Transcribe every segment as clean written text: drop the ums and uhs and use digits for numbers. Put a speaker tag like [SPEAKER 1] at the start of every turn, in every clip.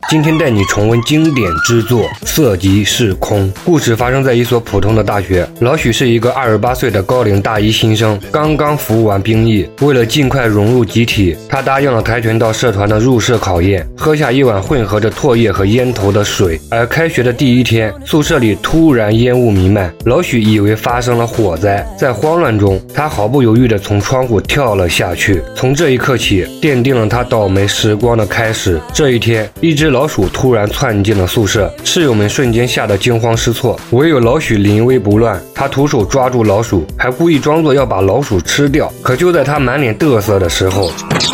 [SPEAKER 1] 今天带你重温经典之作《色即是空》。故事发生在一所普通的大学，老许是一个28岁的高龄大一新生，刚刚服完兵役。为了尽快融入集体，他答应了跆拳道社团的入社考验，喝下一碗混合着唾液和烟头的水。而开学的第一天，宿舍里突然烟雾弥漫，老许以为发生了火灾，在慌乱中，他毫不犹豫地从窗户跳了下去。从这一刻起，奠定了他倒霉时光的开始。这一天，一只老鼠突然窜进了宿舍，室友们瞬间吓得惊慌失措，唯有老许临危不乱。他徒手抓住老鼠，还故意装作要把老鼠吃掉。可就在他满脸嘚瑟的时候，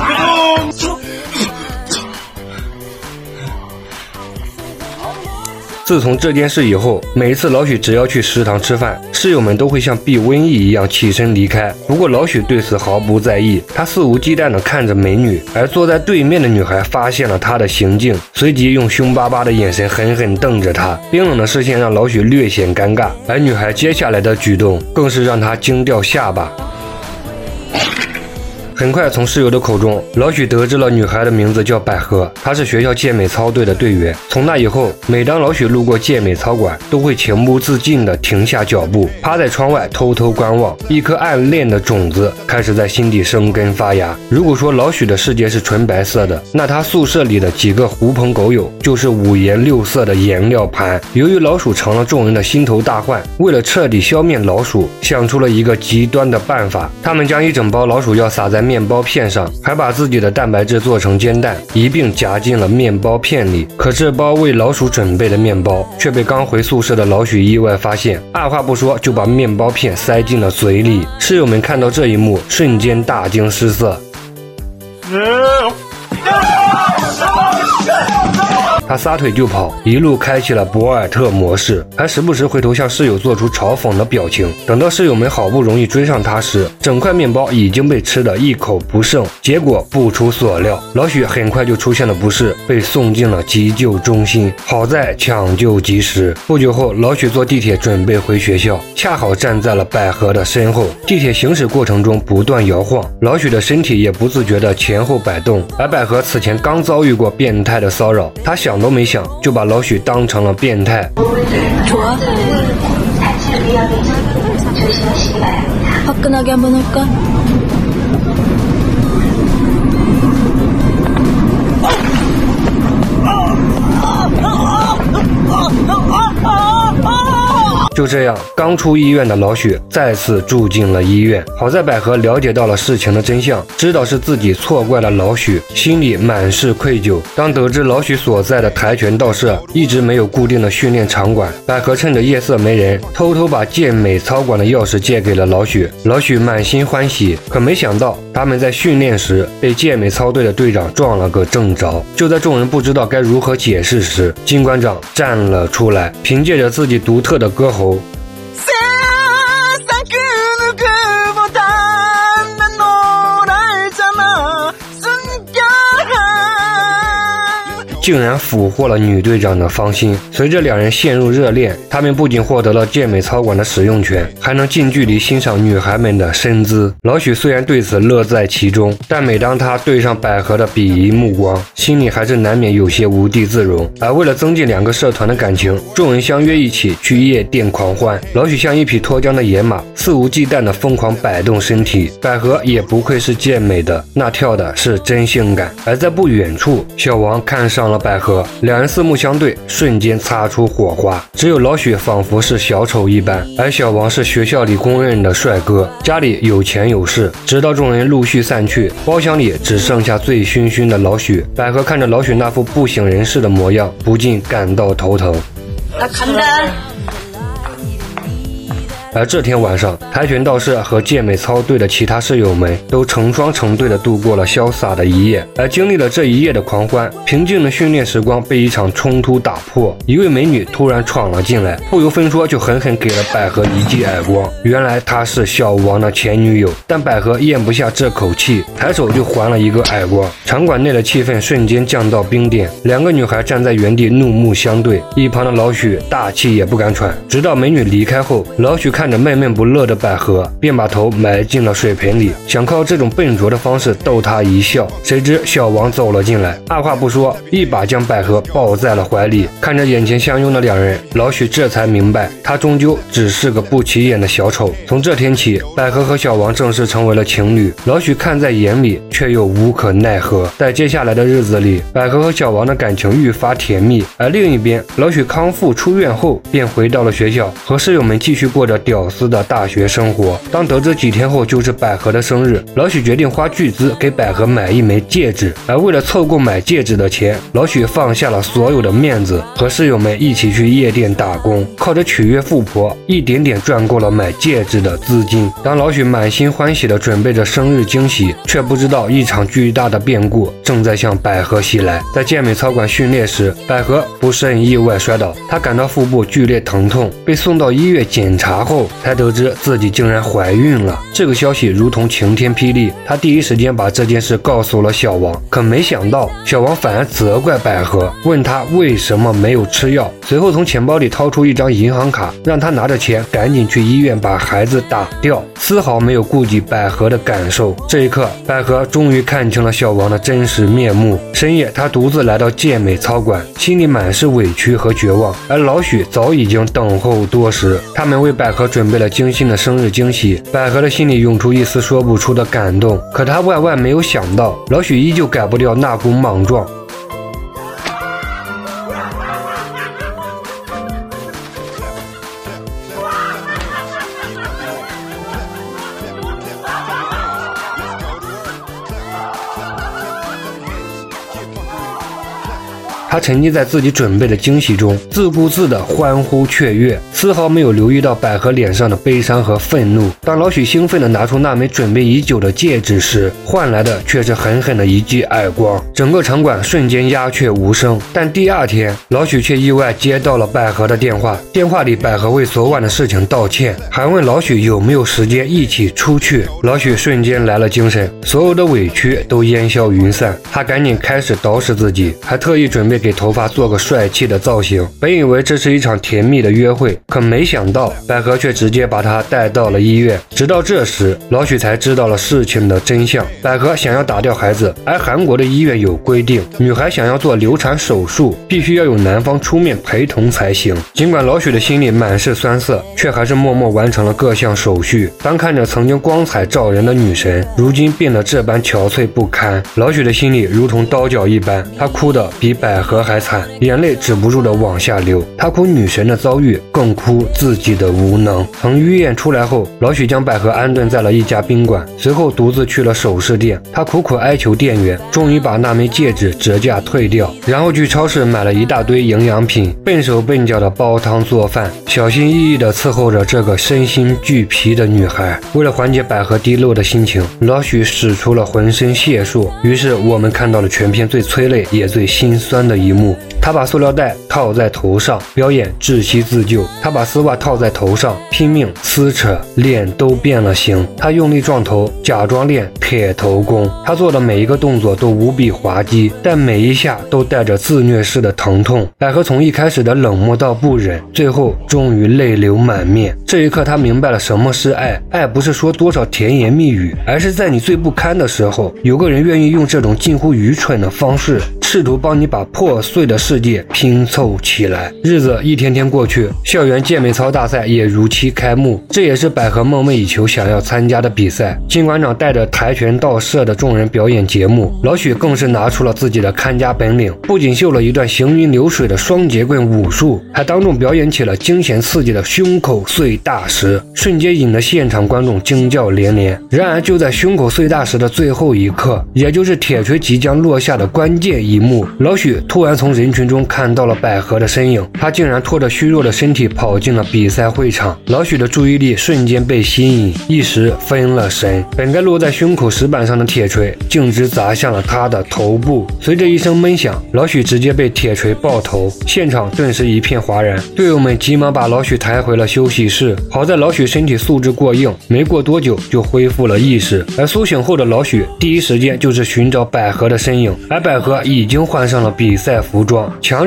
[SPEAKER 1] 自从这件事以后，每一次老许只要去食堂吃饭，室友们都会像避瘟疫一样起身离开。不过老许对此毫不在意，他肆无忌惮地看着美女，而坐在对面的女孩发现了他的行径，随即用凶巴巴的眼神狠狠瞪着他，冰冷的视线让老许略显尴尬，而女孩接下来的举动更是让他惊掉下巴。很快从室友的口中，老许得知了女孩的名字叫百合，她是学校健美操队的队员。从那以后，每当老许路过健美操馆，都会情不自禁地停下脚步，趴在窗外偷偷观望。一颗暗恋的种子开始在心底生根发芽。如果说老许的世界是纯白色的，那他宿舍里的几个狐朋狗友就是五颜六色的颜料盘。由于老鼠成了众人的心头大患，为了彻底消灭老鼠，想出了一个极端的办法。他们将一整包老鼠药撒在面包片上，还把自己的蛋白质做成煎蛋，一并夹进了面包片里。可这包为老鼠准备的面包却被刚回宿舍的老许意外发现，二话不说就把面包片塞进了嘴里。室友们看到这一幕，瞬间大惊失色。他撒腿就跑，一路开启了博尔特模式，还时不时回头向室友做出嘲讽的表情。等到室友们好不容易追上他时，整块面包已经被吃得一口不剩。结果不出所料，老许很快就出现了不适，被送进了急救中心。好在抢救及时。不久后，老许坐地铁准备回学校，恰好站在了百合的身后。地铁行驶过程中不断摇晃，老许的身体也不自觉地前后摆动。而百合此前刚遭遇过变态的骚扰，他想都没想就把老许当成了变态。就这样，刚出医院的老许再次住进了医院。好在百合了解到了事情的真相，知道是自己错怪了老许，心里满是愧疚。当得知老许所在的跆拳道社一直没有固定的训练场馆，百合趁着夜色没人，偷偷把健美操馆的钥匙借给了老许。老许满心欢喜，可没想到他们在训练时被健美操队的队长撞了个正着。就在众人不知道该如何解释时，金馆长站了出来，凭借着自己独特的歌喉，竟然俘获了女队长的芳心。随着两人陷入热恋，他们不仅获得了健美操馆的使用权，还能近距离欣赏女孩们的身姿。老许虽然对此乐在其中，但每当他对上百合的鄙夷目光，心里还是难免有些无地自容。而为了增进两个社团的感情，众人相约一起去夜店狂欢。老许像一匹脱缰的野马，肆无忌惮地疯狂摆动身体。百合也不愧是健美的，那跳的是真性感。而在不远处，小王看上了百合，两人四目相对，瞬间擦出火花。只有老许仿佛是小丑一般，而小王是学校里公认的帅哥，家里有钱有势。直到众人陆续散去，包厢里只剩下醉醺醺的老许。百合看着老许那副不省人事的模样，不禁感到头疼。而这天晚上，跆拳道社和健美操队的其他室友们都成双成对地度过了潇洒的一夜。而经历了这一夜的狂欢，平静的训练时光被一场冲突打破。一位美女突然闯了进来，不由分说就狠狠给了百合一记耳光。原来她是小王的前女友，但百合咽不下这口气，抬手就还了一个耳光。场馆内的气氛瞬间降到冰点，两个女孩站在原地怒目相对，一旁的老许大气也不敢喘。直到美女离开后，老许看着闷闷不乐的百合，便把头埋进了水盆里，想靠这种笨拙的方式逗她一笑。谁知小王走了进来，二话不说，一把将百合抱在了怀里。看着眼前相拥的两人，老许这才明白，他终究只是个不起眼的小丑。从这天起，百合和小王正式成为了情侣。老许看在眼里，却又无可奈何。在接下来的日子里，百合和小王的感情愈发甜蜜。而另一边，老许康复出院后，便回到了学校，和室友们继续过着屌丝的大学生活。当得知几天后就是百合的生日，老许决定花巨资给百合买一枚戒指。而为了凑够买戒指的钱，老许放下了所有的面子，和室友们一起去夜店打工，靠着取悦富婆，一点点赚够了买戒指的资金。当老许满心欢喜地准备着生日惊喜，却不知道一场巨大的变故正在向百合袭来。在健美操馆训练时，百合不慎意外摔倒，她感到腹部剧烈疼痛，被送到医院检查后，才得知自己竟然怀孕了。这个消息如同晴天霹雳，她第一时间把这件事告诉了小王，可没想到小王反而责怪百合，问她为什么没有吃药。随后从钱包里掏出一张银行卡，让她拿着钱赶紧去医院把孩子打掉，丝毫没有顾及百合的感受。这一刻，百合终于看清了小王的真实面目。深夜，她独自来到健美操馆，心里满是委屈和绝望。而老许早已经等候多时，他们为百合准备了精心的生日惊喜。百合的心里涌出一丝说不出的感动，可她万万没有想到，老许依旧改不掉那股莽撞。他沉浸在自己准备的惊喜中，自顾自地欢呼雀跃，丝毫没有留意到百合脸上的悲伤和愤怒。当老许兴奋地拿出那枚准备已久的戒指时，换来的却是狠狠的一记耳光，整个场馆瞬间鸦雀无声。但第二天，老许却意外接到了百合的电话，电话里百合为昨晚的事情道歉，还问老许有没有时间一起出去。老许瞬间来了精神，所有的委屈都烟消云散，他赶紧开始捯饬自己，还特意准备给头发做个帅气的造型。本以为这是一场甜蜜的约会，可没想到百合却直接把他带到了医院。直到这时，老许才知道了事情的真相。百合想要打掉孩子，而韩国的医院有规定，女孩想要做流产手术，必须要有男方出面陪同才行。尽管老许的心里满是酸涩，却还是默默完成了各项手续。当看着曾经光彩照人的女神，如今变得这般憔悴不堪，老许的心里如同刀绞一般，他哭得比百合还惨，眼泪止不住的往下流。他哭女神的遭遇，更哭自己的无能。从医院出来后，老许将百合安顿在了一家宾馆，随后独自去了首饰店。他苦苦哀求店员，终于把那枚戒指折价退掉，然后去超市买了一大堆营养品，笨手笨脚的煲汤做饭，小心翼翼地伺候着这个身心俱疲的女孩。为了缓解百合低落的心情，老许使出了浑身解数。于是我们看到了全片最催泪也最心酸的一幕。他把塑料袋套在头上，表演窒息自救。他把丝袜套在头上，拼命撕扯，脸都变了形。他用力撞头，假装练铁头功。他做的每一个动作都无比滑稽，但每一下都带着自虐式的疼痛。百合从一开始的冷漠到不忍，最后终于泪流满面。这一刻，他明白了什么是爱。爱不是说多少甜言蜜语，而是在你最不堪的时候，有个人愿意用这种近乎愚蠢的方式，试图帮你把破碎的世界拼凑起来。日子一天天过去，校园健美操大赛也如期开幕。这也是百合梦寐以求想要参加的比赛。金馆长带着跆拳道社的众人表演节目，老许更是拿出了自己的看家本领，不仅秀了一段行云流水的双节棍武术，还当众表演起了惊险刺激的胸口碎大石，瞬间引得现场观众惊叫连连。然而就在胸口碎大石的最后一刻，也就是铁锤即将落下的关键一幕，老许突然从人群中看到了百合的身影，他竟然拖着虚弱的身体跑进了比赛会场。老许的注意力瞬间被吸引，一时分了神。本该落在胸口石板上的铁锤径直砸向了他的头部，随着一声闷响，老许直接被铁锤爆头，现场顿时一片哗然。队友们急忙把老许抬回了休息室，好在老许身体素质过硬，没过多久就恢复了意识。而苏醒后的老许第一时间就是寻找百合的身影，而百合已经换上了比赛服装，强忍的疼痛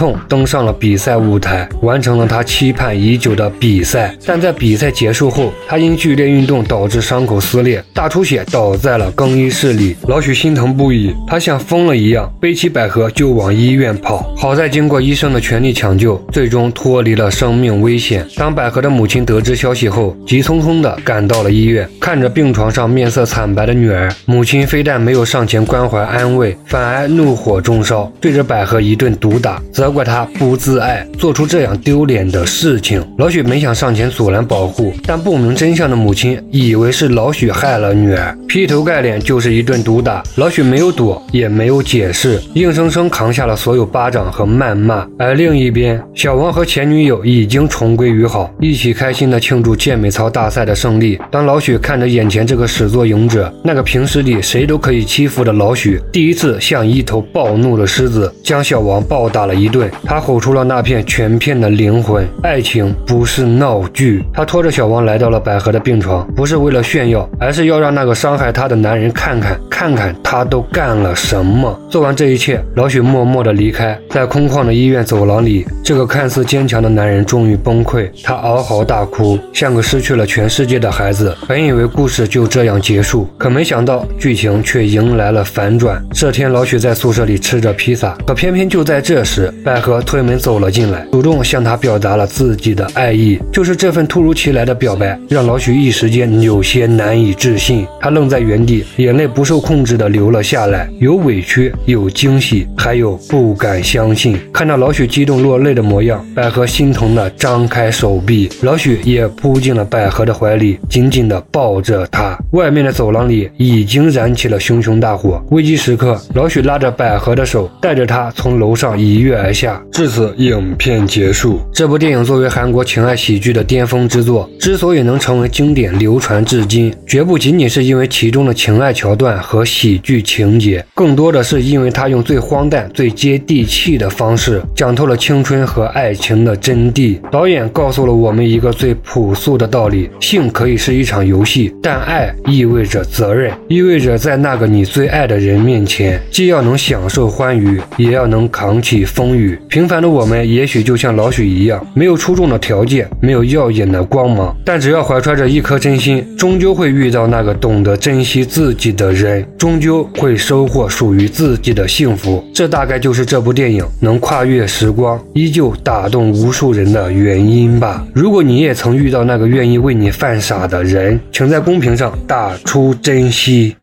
[SPEAKER 1] 痛登上了比赛舞台，完成了他期盼已久的比赛。但在比赛结束后，他因剧烈运动导致伤口撕裂，大出血，倒在了更衣室里。老许心疼不已，他像疯了一样背起百合就往医院跑。好在经过医生的全力抢救，最终脱离了生命危险。当百合的母亲得知消息后，急匆匆地赶到了医院，看着病床上面色惨白的女儿，母亲非但没有上前关怀安慰，反而怒火中烧，对着百合一顿毒打，责怪她不自爱，做出这样丢脸的事情。老许没想上前阻拦保护，但不明真相的母亲以为是老许害了女儿，劈头盖脸就是一顿毒打。老许没有躲，也没有解释，硬生生扛下了所有巴掌和谩骂。而另一边，小王和前女友已经重归于好，一起开心地庆祝健美操大赛的胜利。当老许看着眼前这个始作俑者，那个平时里谁都可以欺负的老许，第一次像一头暴怒的狮子，将小王暴打了一顿。他吼出了那片全片的灵魂：爱情不是闹剧。他拖着小王来到了百合的病床，不是为了炫耀，而是要让那个伤害他的男人看看他都干了什么。做完这一切，老许默默地离开。在空旷的医院走廊里，这个看似坚强的男人终于崩溃，他嗷嚎大哭，像个失去了全世界的孩子。本以为故事就这样结束，可没想到剧情却迎来了反转。这天，老许在宿舍里吃着披萨，可偏偏就在这时，百合推门走了进来，主动向他表达了自己的爱意。就是这份突如其来的表白，让老许一时间有些难以置信。他愣在原地，眼泪不受控制地流了下来，有委屈，有惊喜，还有不敢相信。看到老许激动落泪的模样，百合心疼地张开手臂，老许也扑进了百合的怀里，紧紧地抱着她。外面的走廊里已经燃起了熊熊大火，危机时刻，老许拉着百合的手，带着她从楼上一跃而下。至此，影片结束。这部电影作为韩国情爱喜剧的巅峰之作，之所以能成为经典流传至今，绝不仅仅是因为其中的情爱桥段和喜剧情节，更多的是因为它用最荒诞、最接地气的方式讲透了青春和爱情的真谛。导演告诉了我们一个最朴素的道理：性可以是一场游戏，但爱意味着责任，意味着在那个你最爱的人面前，既要能享受欢愉，也要能扛起风雨。平凡的我们也许就像老许一样，没有出众的条件，没有耀眼的光芒，但只要怀揣着一颗真心，终究会遇到那个懂得珍惜自己的人，终究会收获属于自己的幸福。这大概就是这部电影能跨越时光，依旧打动无数人的原因吧。如果你也曾遇到那个愿意为你犯傻的人，请在公屏上打出珍惜。